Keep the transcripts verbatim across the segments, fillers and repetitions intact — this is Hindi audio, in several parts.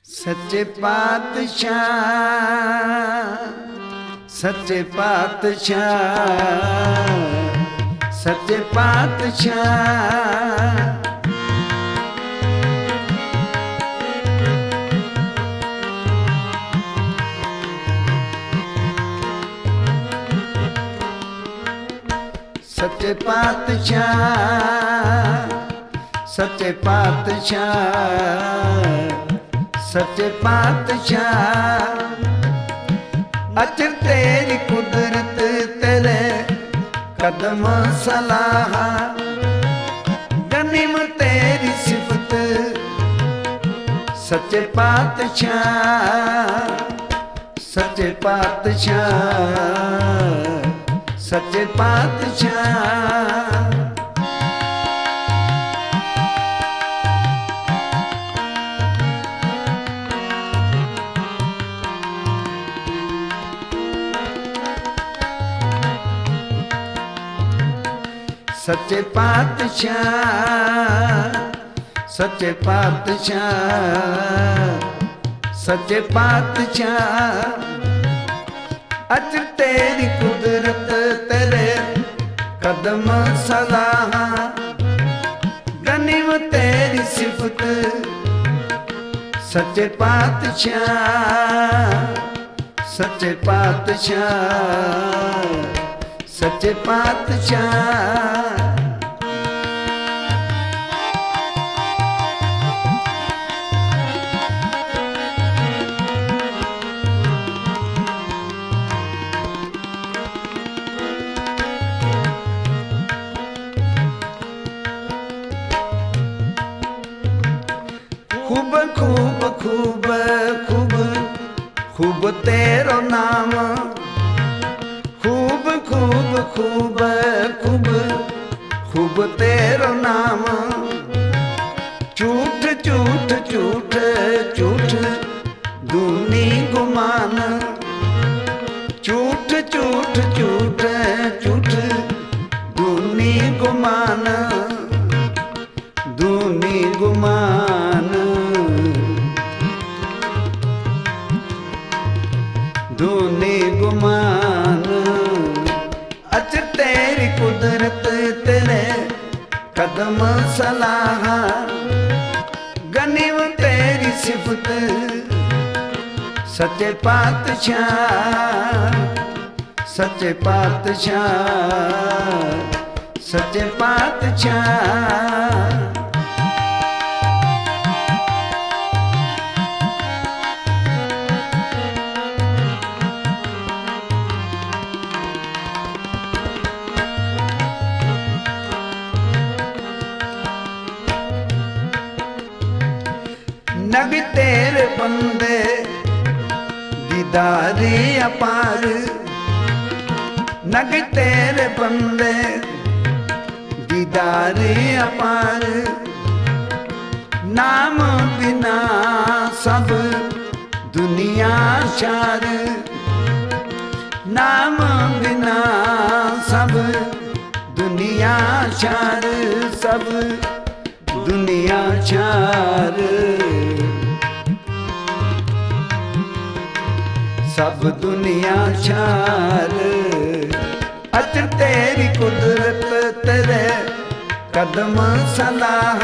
सच्चे पातशाह सच्चे पातशाह सच्चे पातशाह सच्चे पातशाह सच्चे पातशाह सच्चे पातशाह अचर तेरी कुदरत तेरे कदम सलाह गनीम तेरी सिफत सच्चे पातशाह सच्चे पातशाह सच्चे पातशाह सच्चे पातशाह सच्चे पातशाह सच्चे पातशाह अचर तेरी कुदरत तेरे कदम सलाह गनीम तेरी सिफत सच्चे पातशाह सच्चे पातशाह सच्चे पातशाह खूब खूब खूब खूब खूब तेरो नाम खूब खूब खूब खूब खूब तेरो नाम झूठ झूठ झूठ झूठ दूनी गुमान झूठ झूठ झूठ झूठ दूनी गुमान दूनी गुमान दूनी गुमान अचर तेरी कुदरत तेरे कदम सलाह गनीम तेरी सिफत सच्चे पातशाह सच्चे पातशाह सच्चे पातशाह नबी तेरे बंदे दीदारी अपार नबी तेरे बंदे दीदारी अपार नाम बिना सब दुनिया चार नाम बिना सब दुनिया चार सब दुनिया चार सब दुनिया चार अचर तेरी कुदरत तेरे कदम सलाह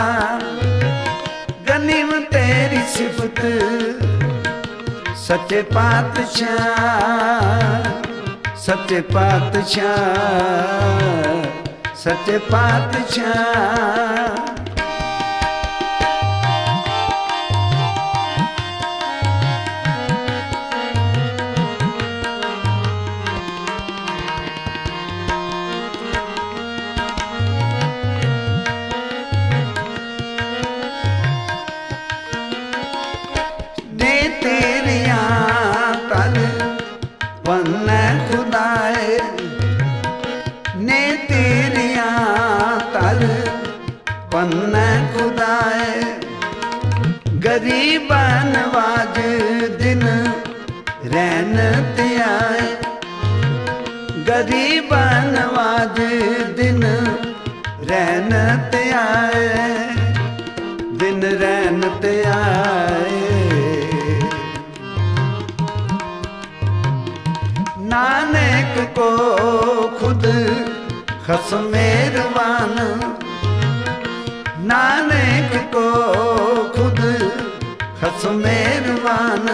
गनीम तेरी सिफत सच्चे पातशाह सच्चे पातशाह सच्चे पातशाह पन्न खुदाए ने तेरिया तर पन्न खुदाए गरीब नवाज दिन रहन ते आए गरीब नवाज दिन रहन ते आए दिन रहन ते आए को खुद खस मेहरबान, नानक को खुद खस मेहरबान।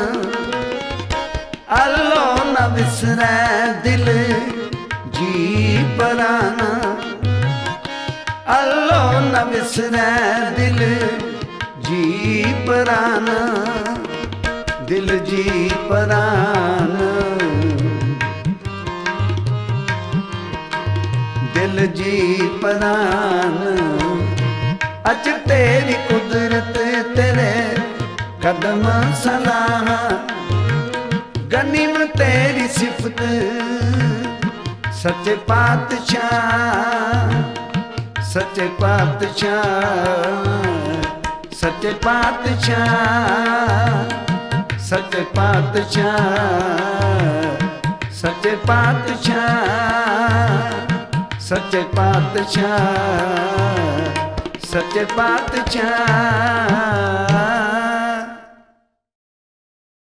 अल्लो न विसरै दिल जी परान, अल्लो न विसरै दिल जी परान, दिल जी परान, दिल जी परान। अच तेरी कुदरत तेरे कदम सलाह, गनीम तेरी सिफत सच्चे पातशाह, सच्चे पातशाह, सच्चे पातशाह, सच्चे पातशाह, सच्चे पातशाह, सच्चे पातशाह, सच्चे पातशाह।